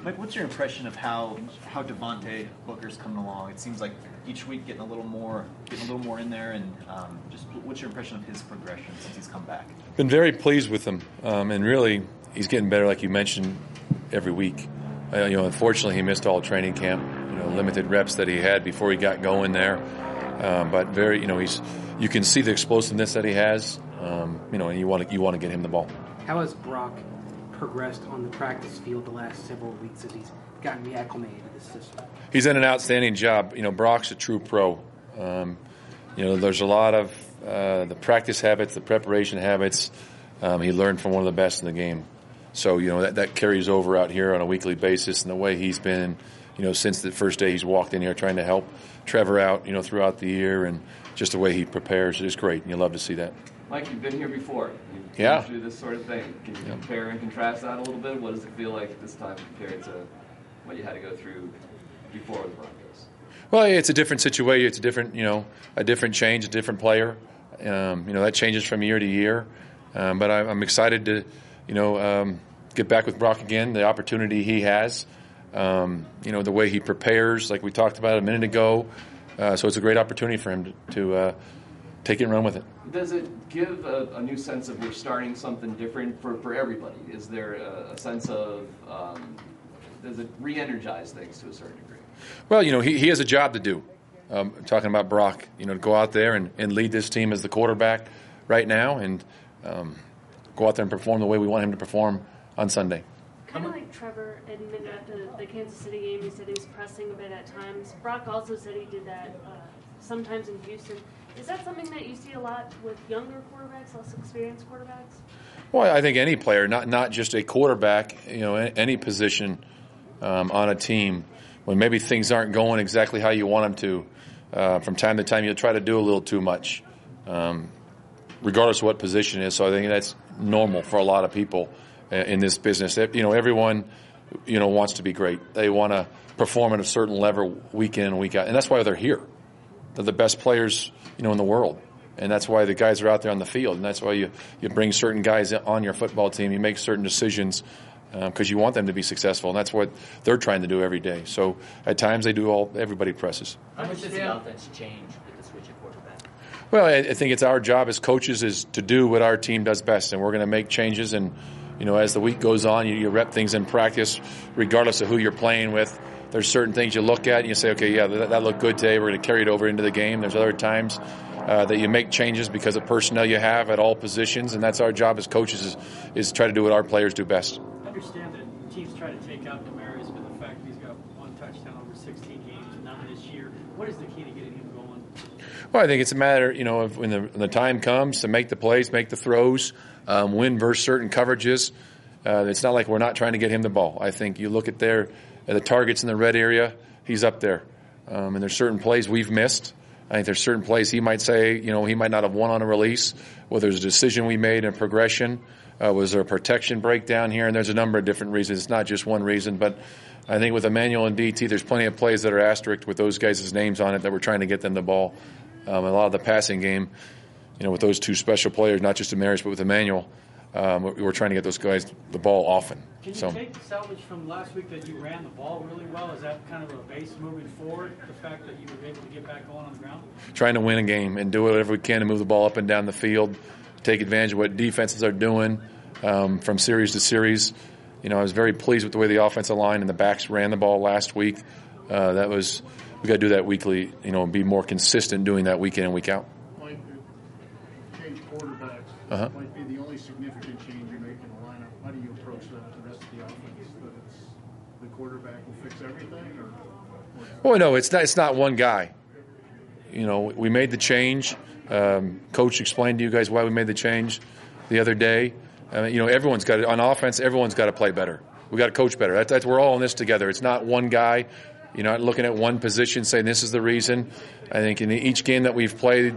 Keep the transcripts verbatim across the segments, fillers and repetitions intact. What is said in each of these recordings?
Mike, what's your impression of how how Devontae Booker's coming along? It seems like each week getting a little more getting a little more in there, and um, just what's your impression of his progression since he's come back? Been very pleased with him, um, and really he's getting better, like you mentioned, every week. Uh, you know, unfortunately he missed all training camp. You know, limited reps that he had before he got going there, um, but very, you know, he's you can see the explosiveness that he has. Um, you know, and you want to you want to get him the ball. How has Brock progressed on the practice field the last several weeks as he's gotten reacclimated to the system? He's done an outstanding job. You know, Brock's a true pro. Um, you know, there's a lot of uh, the practice habits, the preparation habits. Um, he learned from one of the best in the game. So, you know, that, that carries over out here on a weekly basis, and the way he's been, you know, since the first day he's walked in here trying to help Trevor out, you know, throughout the year, and just the way he prepares is great, and you love to see that. Mike, you've been here before. You've Yeah. been through this sort of thing. Can you Yeah. compare and contrast that a little bit? What does it feel like this time compared to what you had to go through before with the Broncos? Well, it's a different situation. It's a different, you know, a different change, a different player. Um, you know, that changes from year to year. Um, but I'm, I'm excited to, you know, um, get back with Brock again, the opportunity he has, um, you know, the way he prepares, like we talked about a minute ago. Uh, so it's a great opportunity for him to, to uh, take it and run with it. Does it give a, a new sense of we're starting something different for, for everybody? Is there a, a sense of, um, does it re-energize things to a certain degree? Well, you know, he, he has a job to do. Um, I'm talking about Brock, you know, to go out there and, and lead this team as the quarterback right now, and um, go out there and perform the way we want him to perform on Sunday. Kind of like Trevor admitted at the, the Kansas City game, he said he was pressing a bit at times. Brock also said he did that uh, sometimes in Houston. Is that something that you see a lot with younger quarterbacks, less experienced quarterbacks? Well, I think any player, not not just a quarterback, you know, any position um, on a team, when maybe things aren't going exactly how you want them to, uh, from time to time you'll try to do a little too much, um, regardless of what position it is. So I think that's normal for a lot of people in this business. You know, everyone, you know, wants to be great. They want to perform at a certain level week in and week out, and that's why they're here. They're the best players, you know, in the world, and that's why the guys are out there on the field, and that's why you, you bring certain guys on your football team. You make certain decisions because um, you want them to be successful, and that's what they're trying to do every day. So at times they do all. Everybody presses. How much does the offense change with the switch at quarterback? Well, I, I think it's our job as coaches is to do what our team does best, and we're going to make changes. And you know, as the week goes on, you, you rep things in practice, regardless of who you're playing with. There's certain things you look at and you say, okay, yeah, that, that looked good today. We're going to carry it over into the game. There's other times uh, that you make changes because of personnel you have at all positions, and that's our job as coaches is, is try to do what our players do best. I understand that Chiefs try to take out Demaryius, but the fact that he's got one touchdown over sixteen games, none this year. What is the key to getting him going? Well, I think it's a matter, you know, of when the, when the time comes to make the plays, make the throws, um, win versus certain coverages. Uh, it's not like we're not trying to get him the ball. I think you look at their at the targets in the red area, he's up there. Um, and there's certain plays we've missed. I think there's certain plays he might say, you know, he might not have won on a release. Well, there's a decision we made in progression. Uh, was there a protection breakdown here? And there's a number of different reasons. It's not just one reason. But I think with Emmanuel and D T, there's plenty of plays that are asterisked with those guys' names on it that we're trying to get them the ball. Um, a lot of the passing game, you know, with those two special players, not just Demaryius, but with Emmanuel, um, we're trying to get those guys the ball often. Can you so. take the salvage from last week that you ran the ball really well? Is that kind of a base moving forward, the fact that you were able to get back going on the ground? Trying to win a game and do whatever we can to move the ball up and down the field, take advantage of what defenses are doing um, from series to series. You know, I was very pleased with the way the offensive line and the backs ran the ball last week. Uh, that was we got to do that weekly, you know, and be more consistent doing that week in and week out. Might change quarterbacks. Uh-huh. Might be the only significant change you make in the lineup. How do you approach that the rest of the offense? That it's the quarterback will fix everything, or? Well, no, it's not. It's not one guy. You know, we made the change. Um, Coach explained to you guys why we made the change the other day. Uh, you know, everyone's got to, on offense. Everyone's got to play better. We got to coach better. That's, that's we're all in this together. It's not one guy. You're not looking at one position saying this is the reason. I think in each game that we've played,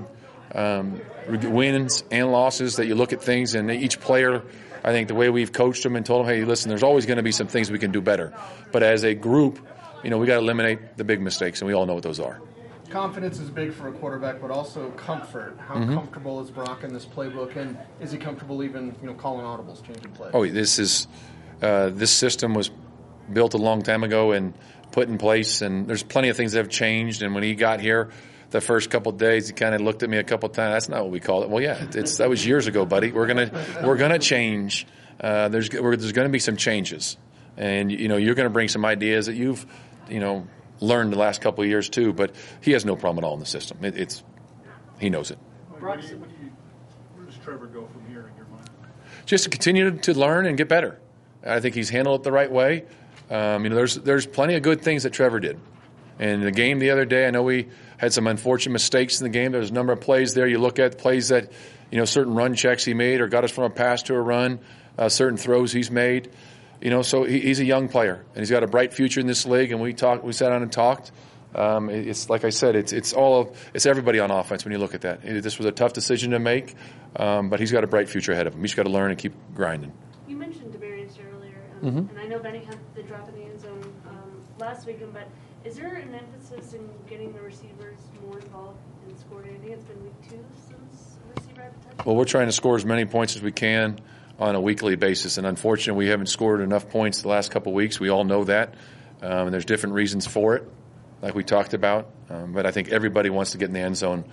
um, wins and losses, that you look at things and each player. I think the way we've coached them and told them, hey, listen, there's always going to be some things we can do better. But as a group, you know, we got to eliminate the big mistakes, and we all know what those are. Confidence is big for a quarterback, but also comfort. How mm-hmm. comfortable is Brock in this playbook, and is he comfortable even, you know, calling audibles, changing plays? Oh, this is uh, this system was built a long time ago and put in place, and there's plenty of things that have changed. And when he got here, the first couple of days, he kind of looked at me a couple of times. That's not what we call it. Well, yeah, it's that was years ago, buddy. We're gonna we're gonna change. Uh, there's we're, there's going to be some changes, and you know you're going to bring some ideas that you've you know learned the last couple of years too. But he has no problem at all in the system. It, it's he knows it. Where, do you, where, do you, where does Trevor go from here in your mind? Just to continue to learn and get better. I think he's handled it the right way. Um, you know, there's there's plenty of good things that Trevor did. And the game the other day, I know we had some unfortunate mistakes in the game. There was a number of plays there. You look at plays that, you know, certain run checks he made or got us from a pass to a run, uh, certain throws he's made. You know, so he, he's a young player, and he's got a bright future in this league. And we talked, we sat down and talked. Um, it's like I said, it's it's all of, it's everybody on offense when you look at that. It, this was a tough decision to make, um, but he's got a bright future ahead of him. He's got to learn and keep grinding. You mentioned DeBarius earlier, um, Mm-hmm. and I know Benny had the drop in the end zone um, last weekend, but is there an emphasis in getting the receivers more involved in scoring? I think it's been week two since a receiver had a touchdown. Well, we're trying to score as many points as we can on a weekly basis, and unfortunately, we haven't scored enough points the last couple of weeks. We all know that, um, and there's different reasons for it, like we talked about. Um, but I think everybody wants to get in the end zone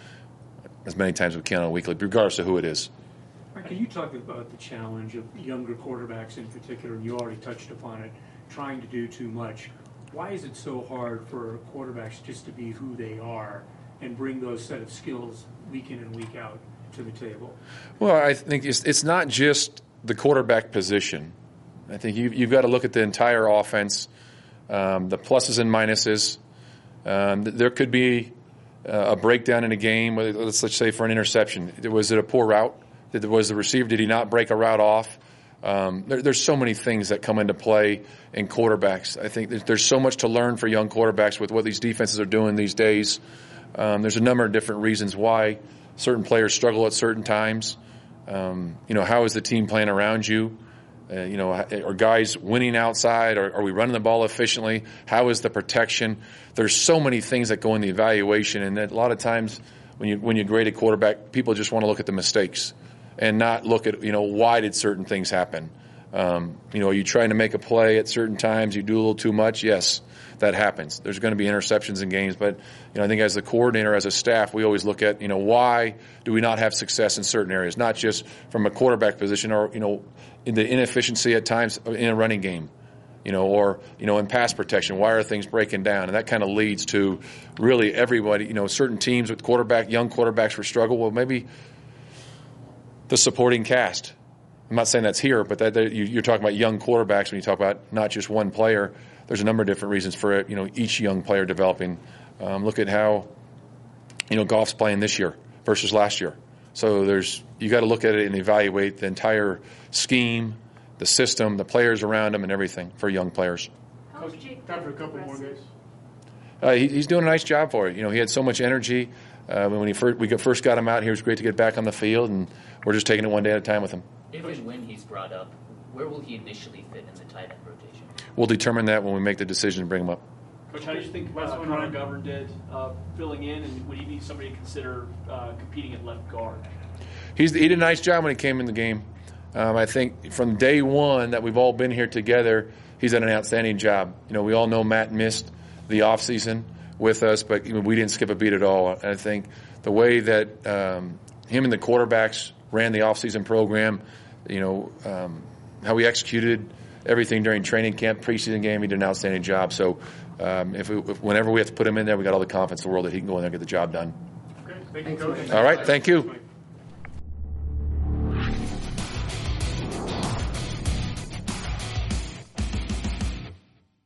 as many times as we can on a weekly, regardless of who it is. Can you talk about the challenge of younger quarterbacks in particular, and you already touched upon it, trying to do too much? Why is it so hard for quarterbacks just to be who they are and bring those set of skills week in and week out to the table? Well, I think it's, it's not just the quarterback position. I think you, you've got to look at the entire offense, um, the pluses and minuses. Um, there could be uh, a breakdown in a game. Let's, let's say for an interception. Was it a poor route? Did, was the receiver, did he not break a route off? Um, there, there's so many things that come into play in quarterbacks. I think there's, there's so much to learn for young quarterbacks with what these defenses are doing these days. Um, there's a number of different reasons why certain players struggle at certain times. Um, you know, how is the team playing around you? Uh, you know, are guys winning outside? Are, are we running the ball efficiently? How is the protection? There's so many things that go in the evaluation, and a lot of times when you when you grade a quarterback, people just want to look at the mistakes and not look at, you know, why did certain things happen? Um, you know, are you trying to make a play at certain times? You do a little too much? Yes, that happens. There's going to be interceptions in games, but, you know, I think as the coordinator, as a staff, we always look at, you know, why do we not have success in certain areas? Not just from a quarterback position or, you know, in the inefficiency at times in a running game, you know, or, you know, in pass protection. Why are things breaking down? And that kind of leads to really everybody, you know, certain teams with quarterback, young quarterbacks for struggle. Well, maybe the supporting cast. I'm not saying that's here, but that, that you, you're talking about young quarterbacks when you talk about not just one player. There's a number of different reasons for it. You know, each young player developing. Um, look at how, you know, Goff's playing this year versus last year. So there's you got to look at it and evaluate the entire scheme, the system, the players around him, and everything for young players. How's Jake Time for a couple more days. Uh, he, he's doing a nice job for it. You know, he had so much energy. Uh, when he first, we got, first got him out here, it was great to get back on the field, and we're just taking it one day at a time with him. If and when he's brought up, where will he initially fit in the tight end rotation? We'll determine that when we make the decision to bring him up. Coach, how do you think uh, Connor Govern did uh, filling in, and would he be somebody to consider uh, competing at left guard? He's, he did a nice job when he came in the game. Um, I think from day one that we've all been here together, he's done an outstanding job. You know, we all know Matt missed the offseason with us, but you know, we didn't skip a beat at all. I think the way that um, him and the quarterbacks ran the offseason program, you know, um, how we executed everything during training camp, preseason game, he did an outstanding job. So um, if, we, if whenever we have to put him in there, we got all the confidence in the world that he can go in there and get the job done. Okay, thank you, Coach. All right, thank you.